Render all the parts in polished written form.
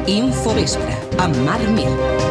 Infovespre, amb Marc Mir.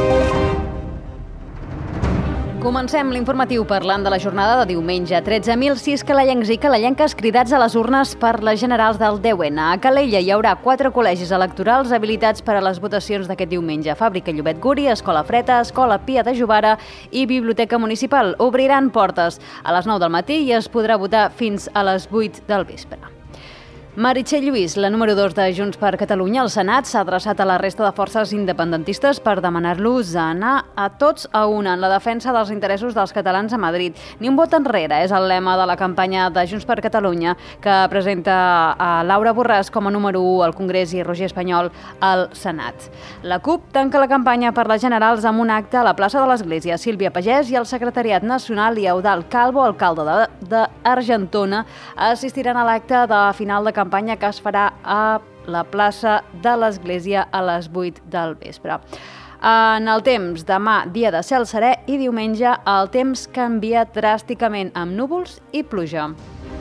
Comencem l'informatiu parlant de la jornada de diumenge. 13.006 calellencs i calellenques cridats a les urnes per les generals del 10N. A Calella hi haurà 4 col·legis electorals habilitats per a les votacions d'aquest diumenge. Fàbrica Llobet Guri, Escola Freta, Escola Pia de Jovara i Biblioteca Municipal. Obriran portes a les 9 del matí i es podrà votar fins a les 8 del vespre. Meritxell Lluís, la número 2 de Junts per Catalunya al Senat, s'ha adreçat a la resta de forces independentistes per demanar-los anar a tots a una en la defensa dels interessos dels catalans a Madrid. Ni un vot enrere és el lema de la campanya de Junts per Catalunya, que presenta a Laura Borràs com a número 1 al Congrés i Roger Espanyol al Senat. La CUP tanca la campanya per les generals amb un acte a la plaça de l'Església. Sílvia Pagès i el secretariat nacional i Eudald Calvo, alcalde d'Argentona, assistiran a l'acte de final de campanya que es farà a la plaça de l'Església a les 8 del vespre. En el temps, demà dia de cel serè i diumenge el temps canvia dràsticament amb núvols i pluja.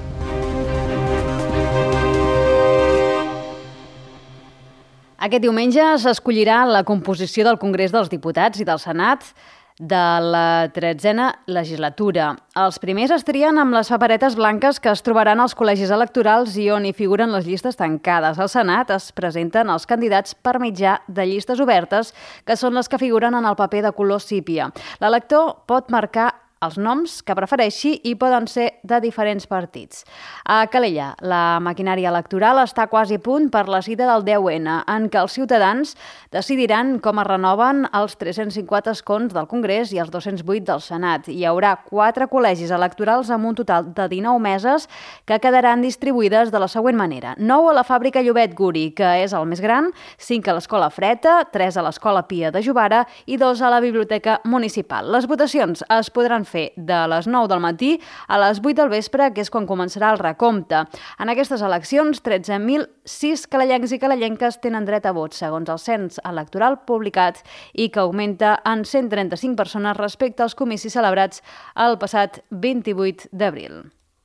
Aquest diumenge s'escollirà la composició del Congrés dels Diputats i del Senat de la 13a legislatura. Els primers es trien amb les paperetes blanques que es trobaran als col·legis electorals i on hi figuren les llistes tancades. Al Senat es presenten els candidats per mitjà de llistes obertes, que són les que figuren en el paper de color sípia. L'elector pot marcar els noms que prefereixi i poden ser de diferents partits. A Calella, la maquinària electoral està quasi a punt per la cita del 10N, en què els ciutadans decidiran com es renoven els 350 escons del Congrés i els 208 del Senat. Hi haurà 4 col·legis electorals amb un total de 19 meses que quedaran distribuïdes de la següent manera. 9 a la fàbrica Llobet Guri, que és el més gran, 5 a l'Escola Freta, 3 a l'Escola Pia de Jovara i 2 a la Biblioteca Municipal. Les votacions es podran fer de les 9 del matí a les 8 del vespre, que és quan començarà el recompte. En aquestes eleccions, 13.006 calellencs i calellenques tenen dret a vot, segons el cens electoral publicat i que augmenta en 135 persones respecte als comicis celebrats el passat 28 d'abril.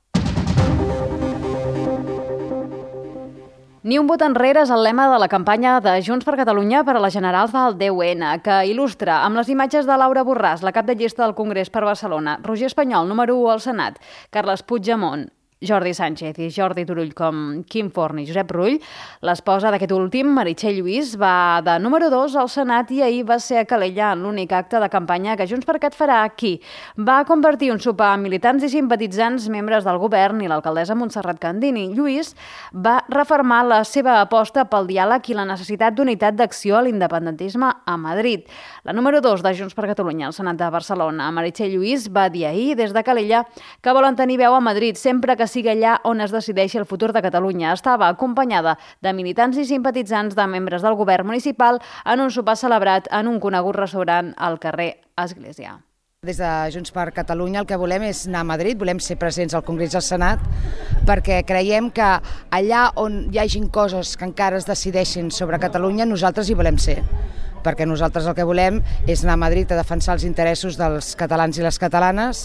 Ni un vot enrere és el lema de la campanya de Junts per Catalunya per a les generals del 10N, que il·lustra amb les imatges de Laura Borràs, la cap de llista del Congrés per Barcelona, Roger Espanyol, número 1 al Senat, Carles Puigdemont, Jordi Sánchez i Jordi Turull com Quim Forn i Josep Rull. L'esposa d'aquest últim, Meritxell Lluís, va de número 2 al Senat i ahir va ser a Calella en l'únic acte de campanya que Junts per Cat farà aquí. Va compartir un sopar amb militants i simpatitzants, membres del govern i l'alcaldessa Montserrat Candini. Lluís va refermar la seva aposta pel diàleg i la necessitat d'unitat d'acció a l'independentisme a Madrid. La número 2 de Junts per Catalunya al Senat de Barcelona, Meritxell Lluís, va dir ahir des de Calella que volen tenir veu a Madrid sempre que sigui allà on es decideixi el futur de Catalunya. Estava acompanyada de militants i simpatitzants de membres del govern municipal en un sopar celebrat en un conegut restaurant al carrer Església. Des de Junts per Catalunya el que volem és anar a Madrid, volem ser presents al Congrés i al Senat, perquè creiem que allà on hi hagin coses que encara es decideixin sobre Catalunya, nosaltres hi volem ser. Perquè nosaltres el que volem és anar a Madrid a defensar els interessos dels catalans i les catalanes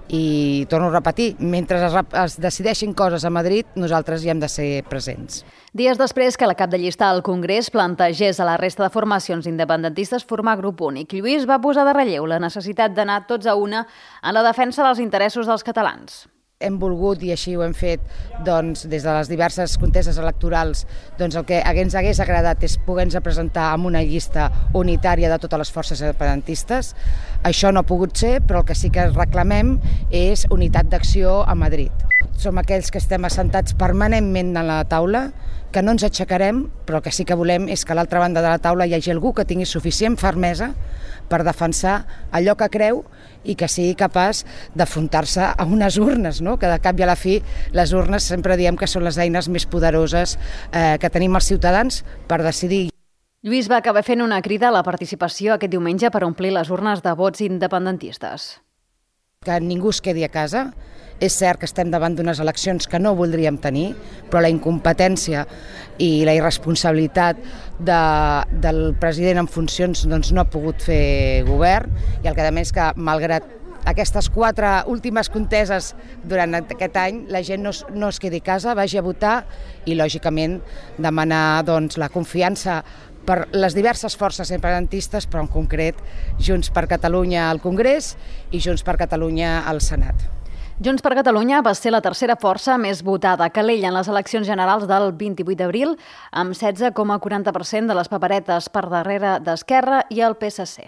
i, torno a repetir, mentre es decideixin coses a Madrid, nosaltres hi hem de ser presents. Dies després que la cap de llista al Congrés plantegés a la resta de formacions independentistes formar grup únic, Lluís va posar de relleu la necessitat d'anar tots a una en la defensa dels interessos dels catalans. Hem volgut, i així ho hem fet, des de les diverses conteses electorals, el que ens hagués agradat és poder-nos presentar amb una llista unitària de totes les forces independentistes. Això no ha pogut ser, però el que sí que reclamem és unitat d'acció a Madrid. Som aquells que estem assentats permanentment a la taula, que no ens aixecarem, però el que sí que volem és que a l'altra banda de la taula hi hagi algú que tingui suficient fermesa per defensar allò que creu i que sigui capaç d'afrontar-se a unes urnes, no? Que de cap i a la fi les urnes sempre diem que són les eines més poderoses que tenim els ciutadans per decidir. Lluís va acabar fent una crida a la participació aquest diumenge per omplir les urnes de vots independentistes. Que ningú es quedi a casa. És cert que estem davant d'unes eleccions que no voldríem tenir, però la incompetència i la irresponsabilitat del president en funcions no ha pogut fer govern, i el que a més que, malgrat aquestes 4 últimes conteses durant aquest any, la gent no es quedi a casa, vagi a votar i, lògicament, demanar la confiança per les diverses forces independentistes, però en concret Junts per Catalunya al Congrés i Junts per Catalunya al Senat. Junts per Catalunya va ser la tercera força més votada a Calella en les eleccions generals del 28 d'abril, amb 16,40% de les paperetes per darrere d'Esquerra i el PSC.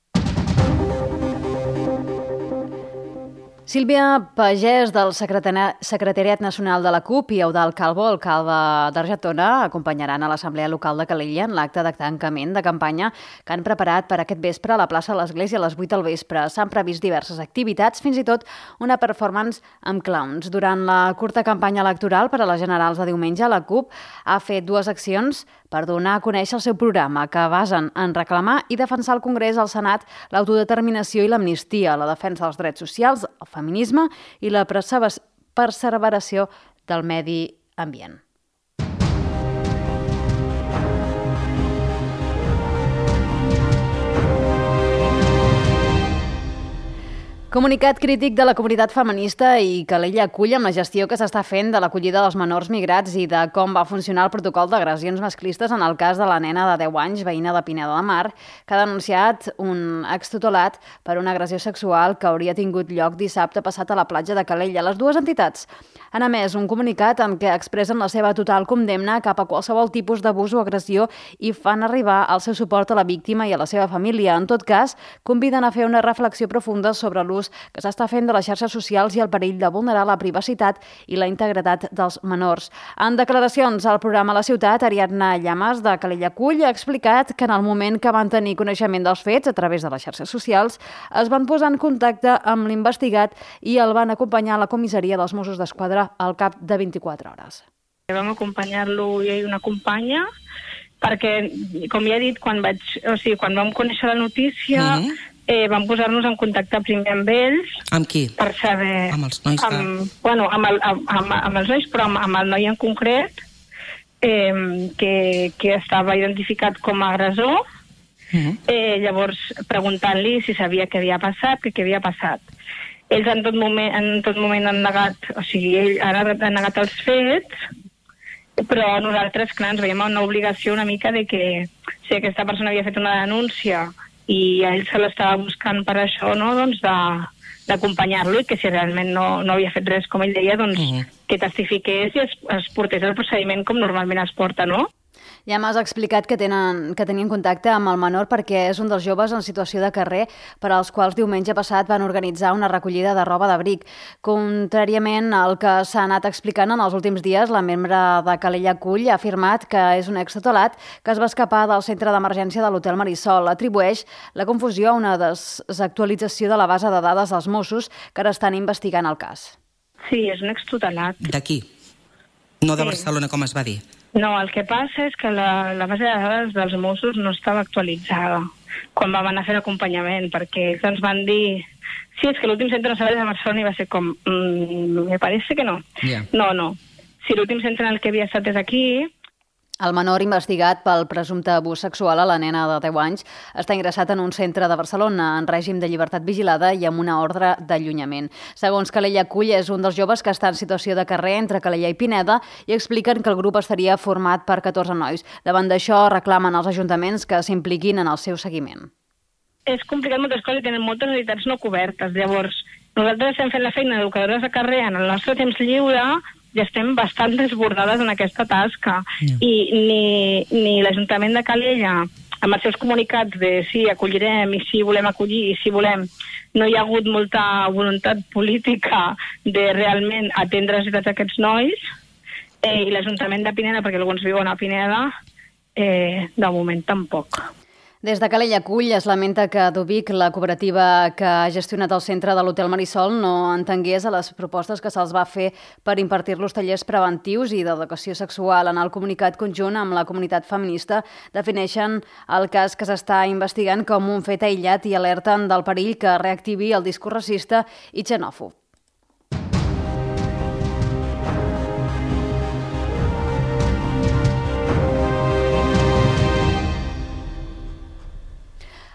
Sílvia Pagès, del Secretariat Nacional de la CUP, i Eudald Calvo, alcalde d'Argentona, acompanyaran a l'Assemblea Local de Calella en l'acte de tancament de campanya que han preparat per aquest vespre a la plaça de l'Església a les 8 del vespre. S'han previst diverses activitats, fins i tot una performance amb clowns. Durant la curta campanya electoral per a les generals de diumenge, la CUP ha fet dues accions per donar a conèixer el seu programa, que basen en reclamar i defensar al Congrés, al Senat, l'autodeterminació i l'amnistia, la defensa dels drets socials, el feminisme i la perseveració del medi ambient. Comunicat crític de la comunitat feminista i Calella acull amb la gestió que s'està fent de l'acollida dels menors migrats i de com va funcionar el protocol d'agressions masclistes en el cas de la nena de 10 anys, veïna de Pineda de Mar, que ha denunciat un extutelat per una agressió sexual que hauria tingut lloc dissabte passat a la platja de Calella. Les dues entitats han emès un comunicat en què expressen la seva total condemna cap a qualsevol tipus d'abús o agressió i fan arribar el seu suport a la víctima i a la seva família. En tot cas, conviden a fer una reflexió profunda sobre l'ús que s'està fent de les xarxes socials i el perill de vulnerar la privacitat i la integritat dels menors. En declaracions al programa La Ciutat, Ariadna Llamas, de Calella Acull, ha explicat que en el moment que van tenir coneixement dels fets a través de les xarxes socials, es van posar en contacte amb l'investigat i el van acompanyar a la comissaria dels Mossos d'Esquadra al cap de 24 hores. Vam acompanyar-lo jo i una companya perquè, com ja he dit, quan vam conèixer la notícia, vam posar-nos en contacte primer amb ells. Amb qui? Per saber... Amb els nois? Amb els nois, però amb el noi en concret, que estava identificat com a agressor. Llavors, preguntant-li si sabia què havia passat, què havia passat. Ells en tot moment han negat, ell ha negat els fets, però nosaltres, clar, ens veiem una obligació una mica de que si aquesta persona havia fet una denúncia i ell se l'estava buscant per això, no?, doncs d'acompanyar-lo, i que si realment no havia fet res, com ell deia, doncs que testifiqués i es portés el procediment com normalment es porta, no? Ja m'has explicat que tenien contacte amb el menor perquè és un dels joves en situació de carrer per als quals diumenge passat van organitzar una recollida de roba d'abric. Contràriament al que s'ha anat explicant en els últims dies, la membre de Calella Acull ha afirmat que és un extutelat que es va escapar del centre d'emergència de l'Hotel Marisol. Atribueix la confusió a una desactualització de la base de dades dels Mossos que ara estan investigant el cas. Sí, és un extutelat. D'aquí? No de Barcelona, com es va dir? No, el que passa és que la base de dades dels Mossos no estava actualitzada quan vam anar a fer l'acompanyament, perquè ells ens van dir sí, és que l'últim centre de serveis de Barcelona i va ser com, me parece que no. Yeah. No. Si l'últim centre en el que havia estat és aquí... El menor investigat pel presumpte abús sexual a la nena de 10 anys està ingressat en un centre de Barcelona en règim de llibertat vigilada i amb una ordre d'allunyament. Segons Calella Acull, és un dels joves que està en situació de carrer entre Calella i Pineda i expliquen que el grup estaria format per 14 nois. Davant d'això, reclamen als ajuntaments que s'impliquin en el seu seguiment. És complicat moltes coses i tenen moltes necessitats no cobertes. Llavors, nosaltres estem fent la feina d'educadores de carrer en el nostre temps lliure i estem bastant desbordades en aquesta tasca. I ni l'Ajuntament de Calella, amb els seus comunicats de sí, acollirem, i sí, volem acollir, i sí, volem, no hi ha hagut molta voluntat política de realment atendre les necessitats d'aquests nois, i l'Ajuntament de Pineda, perquè alguns viuen a Pineda, de moment tampoc. Des de Calella Acull es lamenta que d'Ubic, la cooperativa que ha gestionat el centre de l'Hotel Marisol, no entengués a les propostes que se'ls va fer per impartir-los tallers preventius i d'educació sexual. En el comunicat conjunt amb la comunitat feminista defineixen el cas que s'està investigant com un fet aïllat i alerten del perill que reactivi el discurs racista i xenòfob.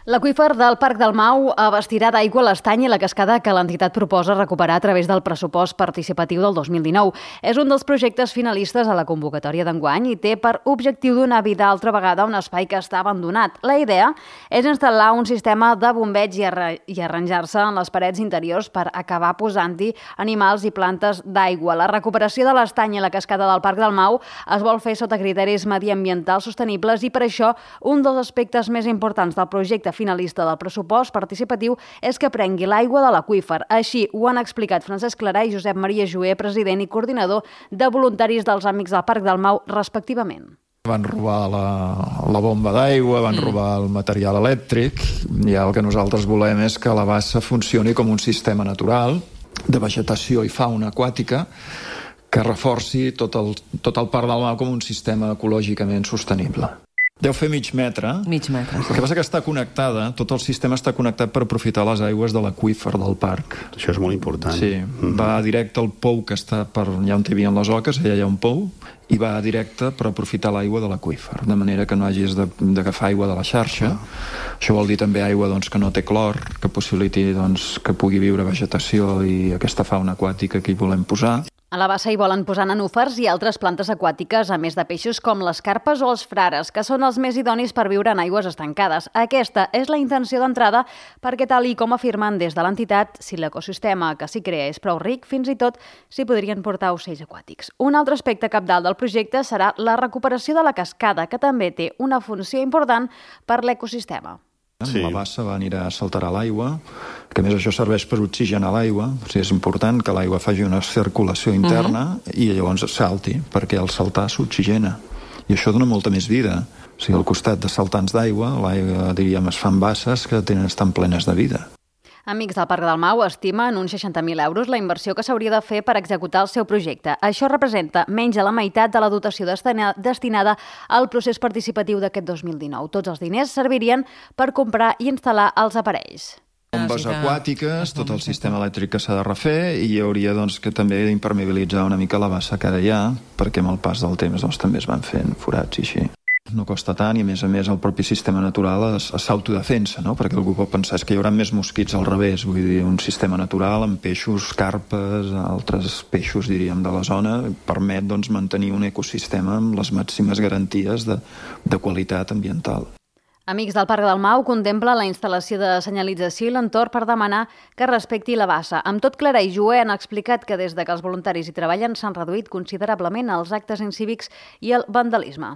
L'aqüífer del Parc del Mau abastirà d'aigua l'estany i la cascada que l'entitat proposa recuperar a través del pressupost participatiu del 2019. És un dels projectes finalistes a la convocatòria d'enguany i té per objectiu donar vida altra vegada a un espai que està abandonat. La idea és instal·lar un sistema de bombeig i arranjar-se en les parets interiors per acabar posant-hi animals i plantes d'aigua. La recuperació de l'estany i la cascada del Parc del Mau es vol fer sota criteris mediambientals sostenibles i per això un dels aspectes més importants del projecte finalista del pressupost participatiu és que prengui l'aigua de l'aqüífer. Així ho han explicat Francesc Clarà i Josep Maria Joer, president i coordinador de voluntaris dels Amics del Parc del Mau, respectivament. Van robar la bomba d'aigua, van robar el material elèctric i el que nosaltres volem és que la bassa funcioni com un sistema natural de vegetació i fauna aquàtica que reforci tot el Parc del Mau com un sistema ecològicament sostenible. Deu fer mig metre. Mig metre. El que passa que està connectada, tot el sistema està connectat per aprofitar les aigües de l'aqüífer del parc. Això és molt important. Sí, va directe al pou que està per allà on hi havia les oques, allà hi ha un pou, i va directe per aprofitar l'aigua de l'aqüífer, de manera que no hagis d'agafar aigua de la xarxa. Això vol dir també aigua que no té clor, que possibiliti que pugui viure vegetació i aquesta fauna aquàtica que hi volem posar. A la bassa hi volen posar nenúfars i altres plantes aquàtiques, a més de peixos com les carpes o els frares, que són els més idonis per viure en aigües estancades. Aquesta és la intenció d'entrada perquè, tal i com afirmen des de l'entitat, si l'ecosistema que s'hi crea és prou ric, fins i tot s'hi podrien portar ocells aquàtics. Un altre aspecte cabdal del projecte serà la recuperació de la cascada, que també té una funció important per l'ecosistema. Sí. La bassa anirà a saltar l'aigua, que a més això serveix per oxigenar l'aigua, o sigui, és important que l'aigua faci una circulació interna i llavors salti, perquè al saltar s'oxigena. I això dona molta més vida. O sigui, al costat de saltants d'aigua, l'aigua, diríem, es fan basses que estan plenes de vida. Amics del Parc del Mau estima en uns 60.000 euros la inversió que s'hauria de fer per executar el seu projecte. Això representa menys de la meitat de la dotació destinada al procés participatiu d'aquest 2019. Tots els diners servirien per comprar i instal·lar els aparells. Bombes aquàtiques, tot el sistema elèctric que s'ha de refer i hi hauria que també d'impermeabilitzar una mica la bassa que ara hi ha, perquè amb el pas del temps també es van fent forats i així. No costa tant i, a més, el propi sistema natural s'autodefensa, no? Perquè algú pot pensar que hi haurà més mosquits al revés, vull dir, un sistema natural amb peixos, carpes, altres peixos, diríem, de la zona, permet mantenir un ecosistema amb les màximes garanties de qualitat ambiental. Amics del Parc del Mau contempla la instal·lació de senyalització i l'entorn per demanar que respecti la bassa. Amb tot, Clarà i Joer han explicat que des que els voluntaris hi treballen s'han reduït considerablement els actes incívics i el vandalisme.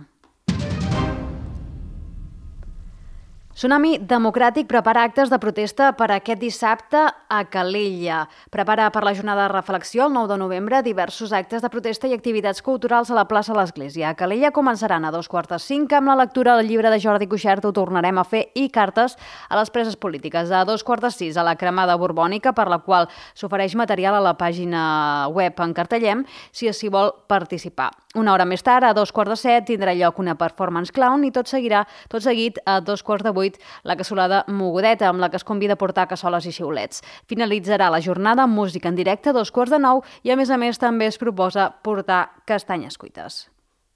Tsunami Democràtic prepara actes de protesta per aquest dissabte a Calella. Prepara per la jornada de reflexió el 9 de novembre diversos actes de protesta i activitats culturals a la plaça de l'Església. A Calella començaran a 4:45 amb la lectura del llibre de Jordi Cuixart, Ho tornarem a fer, i cartes a les preses polítiques. A 5:45 a la cremada borbònica, per la qual s'ofereix material a la pàgina web en Cartellem si s'hi vol participar. Una hora més tard, a 7:15, tindrà lloc una performance clown i tot seguit a 7:45 la cassolada mogudeta, amb la que es convida a portar cassoles i xiulets. Finalitzarà la jornada amb música en directe a 8:45 i, a més, també es proposa portar castanyes cuites.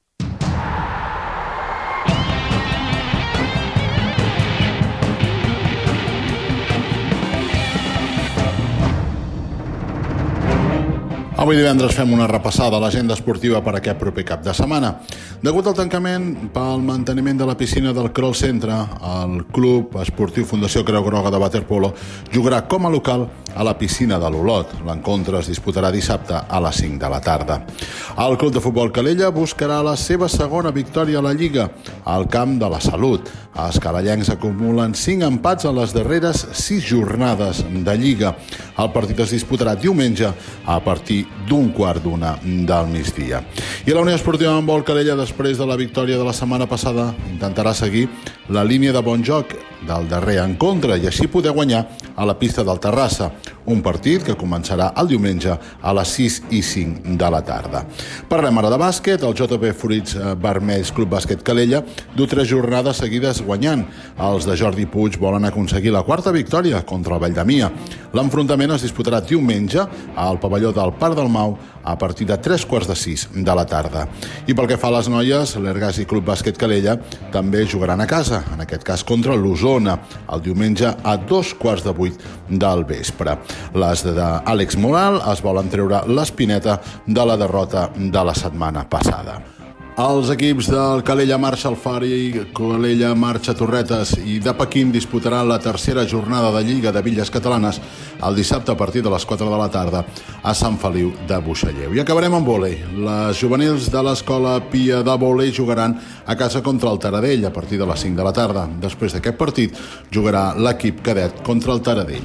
Avui divendres fem una repassada a l'agenda esportiva per aquest proper cap de setmana. Degut al tancament pel manteniment de la piscina del Crol Centre, el Club Esportiu Fundació Creu Groga de Waterpolo jugarà com a local a la piscina de l'Olot. L'encontre es disputarà dissabte a les 5 de la tarda. El Club de Futbol Calella buscarà la seva segona victòria a la Lliga al camp de la Salut. Els calellencs acumulen 5 empats a les darreres 6 jornades de Lliga. El partit es disputarà diumenge a partir d'1:15 del migdia. I la Unió Esportiva Handbol Calella, després de la victòria de la setmana passada, intentarà seguir la línia de bon joc del darrer encontre i així poder guanyar a la pista del Terrassa. un partit que començarà el diumenge a les 6:05 de la tarda. Parlem ara de bàsquet. El JP Fruits Vermells Club Bàsquet Calella du 3 jornades seguides guanyant. Els de Jordi Puig volen aconseguir la 4ª victòria contra el Valldemia. L'enfrontament es disputarà diumenge al pavelló del Parc del Mau a partir de 3:45 de la tarda. I pel que fa a les noies, l'Ergasi Club Bàsquet Calella també jugaran a casa, en aquest cas contra l'Osona, el diumenge a 7:15 del vespre. Les d'Àlex Moral es volen treure l'espineta de la derrota de la setmana passada. Els equips del Calella Marxa Alfari, Calella Marxa Torretes i de Pequín disputaran la 3ª jornada de Lliga de Villes Catalanes el dissabte a partir de les 4 de la tarda a Sant Feliu de Buixalleu. I acabarem amb vòlei. Les juvenils de l'Escola Pia de Vòlei jugaran a casa contra el Taradell a partir de les 5 de la tarda. Després d'aquest partit jugarà l'equip cadet contra el Taradell.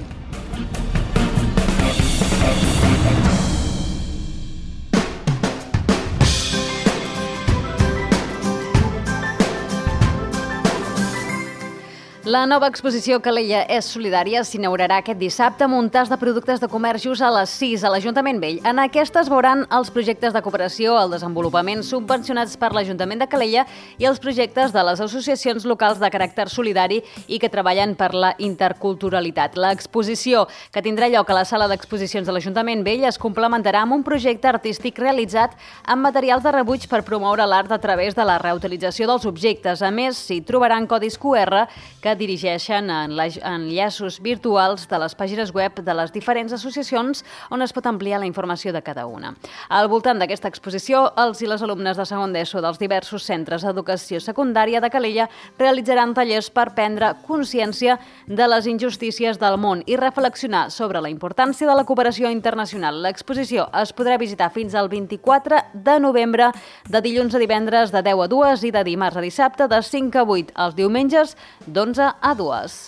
La nova exposició Calella és solidària s'inaugurarà aquest dissabte amb un tas de productes de comerç just a les 6 a l'Ajuntament Vell. En aquesta es veuran els projectes de cooperació, el desenvolupament subvencionats per l'Ajuntament de Calella i els projectes de les associacions locals de caràcter solidari i que treballen per la interculturalitat. L'exposició, que tindrà lloc a la sala d'exposicions de l'Ajuntament Vell, es complementarà amb un projecte artístic realitzat amb materials de rebuig per promoure l'art a través de la reutilització dels objectes. A més, s'hi trobaran codis QR que dirigeixen enllaços virtuals de les pàgines web de les diferents associacions on es pot ampliar la informació de cada una. Al voltant d'aquesta exposició, els i les alumnes de segon d'ESO dels diversos centres d'educació secundària de Calella realitzaran tallers per prendre consciència de les injustícies del món i reflexionar sobre la importància de la cooperació internacional. L'exposició es podrà visitar fins al 24 de novembre, de dilluns a divendres de 10 a 2 i de dimarts a dissabte de 5 a 8, els diumenges d'11 a 2.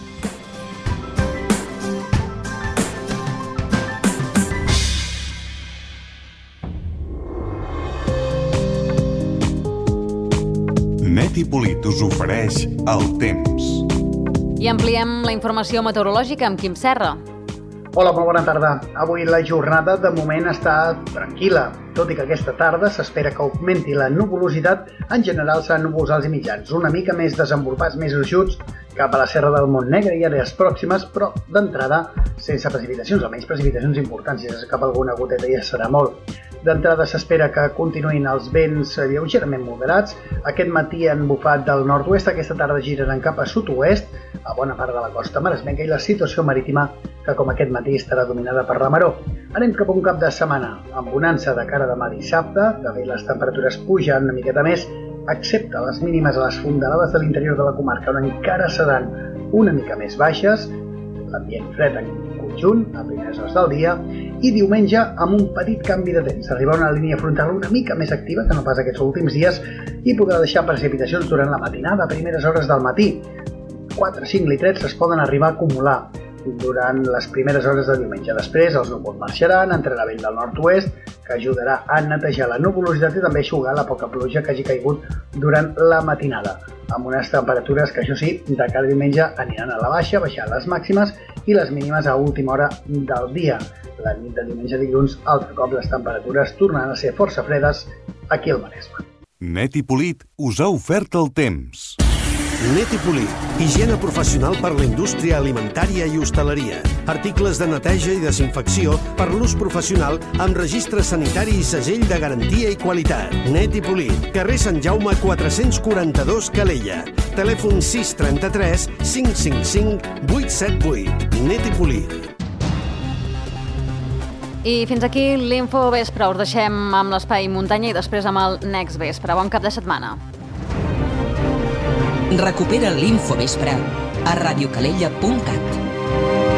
Net i Polit us ofereix el temps. I ampliem la informació meteorològica amb Quim Serra. Hola, molt bona tarda. Avui la jornada de moment està tranquil·la, tot i que aquesta tarda s'espera que augmenti la nuvolositat. En general seran núvols alts i mitjans, una mica més desenvolupats, més gruixuts, cap a la Serra del Montnegre i àrees pròximes, però d'entrada sense precipitacions, almenys precipitacions importants, si és cap alguna goteta ja serà molt. D'entrada s'espera que continuïn els vents lleugerament moderats. Aquest matí han bufat del nord-oest, aquesta tarda giraran cap a sud-oest, a bona part de la costa maresmenca, i la situació marítima, que com aquest matí estarà dominada per la maró. Anem cap a un cap de setmana, amb bonança de cara a demà dissabte, de fet les temperatures pugen una miqueta més, excepte les mínimes a les fondalades de l'interior de la comarca, on encara seran una mica més baixes, l'ambient fred en conjunt, a primeres hores del dia, i diumenge amb un petit canvi de temps. Arribarà una línia frontal una mica més activa que no pas aquests últims dies i podrà deixar precipitacions durant la matinada a primeres hores del matí. 4-5 litrets es poden arribar a acumular durant les primeres hores de diumenge. Després els núvols marxaran, entrarà vent del nord-oest, que ajudarà a netejar la nuvolositat i també a eixugar la poca pluja que hagi caigut durant la matinada, amb unes temperatures que, això sí, de cada diumenge aniran a la baixa, baixant les màximes i les mínimes a última hora del dia. La nit de diumenge a dilluns, altre cop les temperatures tornaran a ser força fredes aquí al Maresme. Net i Polit us ha ofert el temps. Net i Polit, higiene professional per la indústria alimentària i hostaleria. Articles de neteja i desinfecció per l'ús professional amb registre sanitari i segell de garantia i qualitat. Net i Polit, carrer Sant Jaume 442 Calella. Telèfon 633 555 878. Net i Polit. I fins aquí l'Info Vespre. Us deixem amb l'Espai Muntanya i després amb el Next Vespre. Bon cap de setmana. Recupera l'Info Vespre a radiocalella.cat.